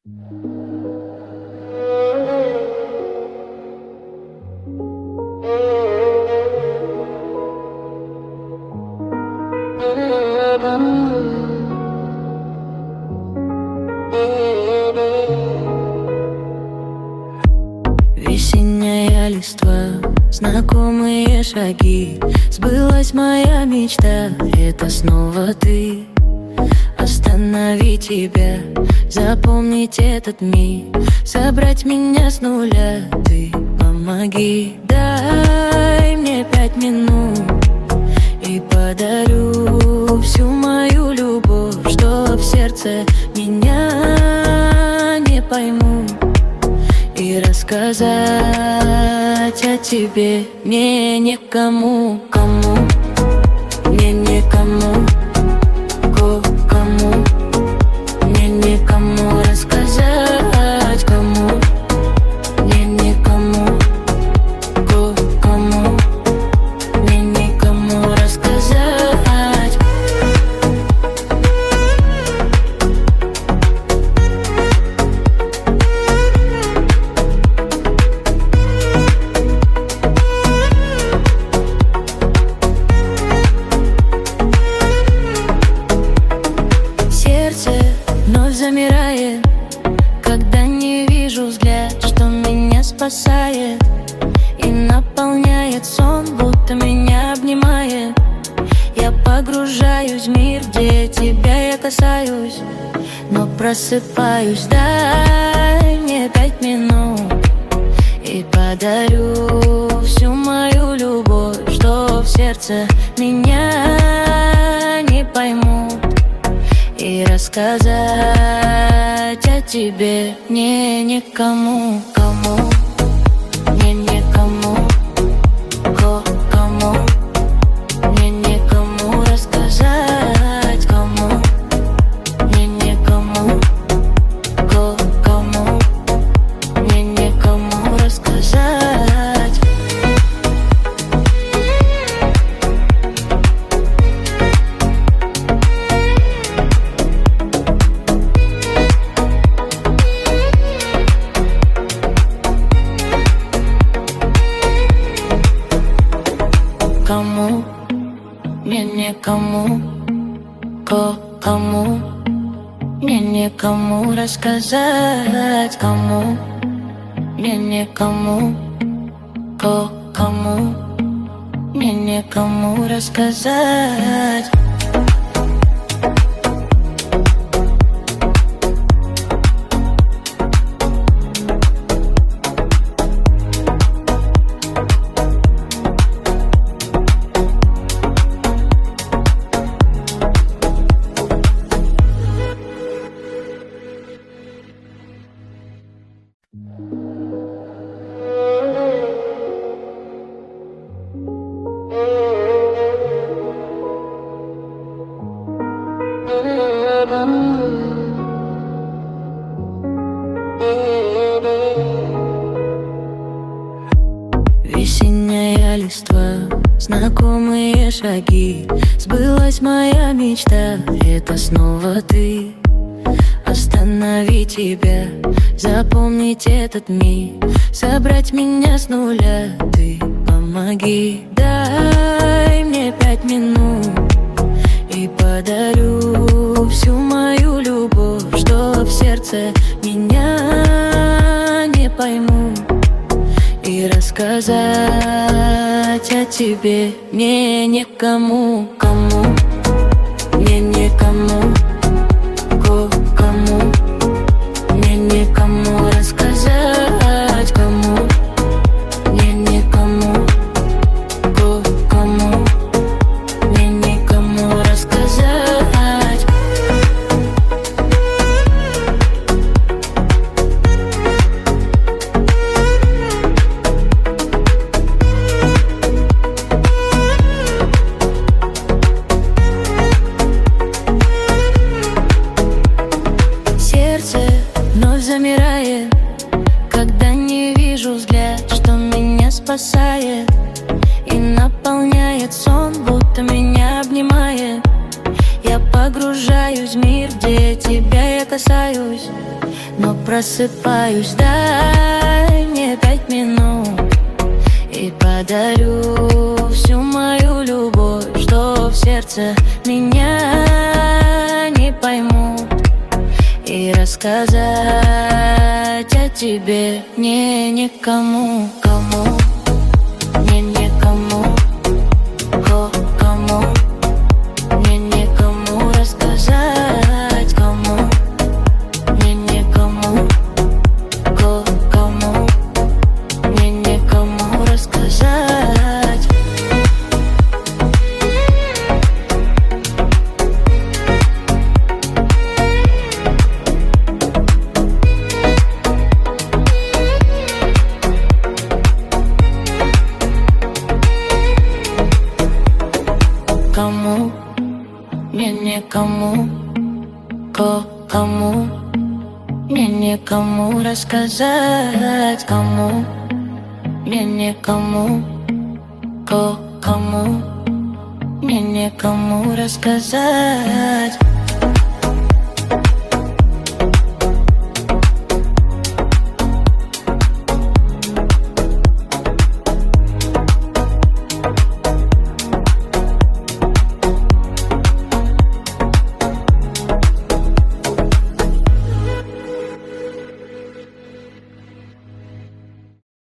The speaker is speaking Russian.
Весенняя листва, знакомые шаги. Сбылась моя мечта, это снова ты. Остановить тебя, запомнить этот миг, собрать меня с нуля. Ты помоги, дай мне 5 минут, и подарю всю мою любовь, что в сердце меня не поймут. И рассказать о тебе мне некому, кому, мне некому, кому, мне некому рассказать, кому, мне некому, кому, мне некому рассказать. Замирает, когда не вижу взгляд, что меня спасает и наполняет сон, будто меня обнимает. Я погружаюсь в мир, где тебя я касаюсь, но просыпаюсь. Дай мне 5 минут, и подарю всю мою любовь, что в сердце меня не поймут. И рассказать о тебе мне некому, кому, мне некому, кому, мне некому рассказать, кому, мне некому, кому, мне некому рассказать. Кому, мне некому, кому, мне некому рассказать, кому, мне некому, кому, мне некому рассказать. Весенняя листва, знакомые шаги. Сбылась моя мечта, это снова ты. Остановить тебя, запомнить этот миг, собрать меня с нуля. Ты помоги, дай мне 5 минут, и подарю всю мою любовь, что в сердце меня не поймут. И рассказать о тебе мне некому, кому, мне некому, кому, мне некому рассказать, кому, мне некому, кому, мне некому рассказать. Замирает, когда не вижу взгляд, что меня спасает и наполняет сон, будто меня обнимает. Я погружаюсь в мир, где тебя я касаюсь, но просыпаюсь. Дай мне 5 минут и подарю всю мою любовь, что в сердце меня не поймут. И рассказать о тебе мне никому, кому, мне никому, кому, мне никому рассказать, кому, мне никому, кому, мне никому рассказать. Кому, мне никому, кому, мне никому рассказать, кому, мне никому, кому, мне никому рассказать.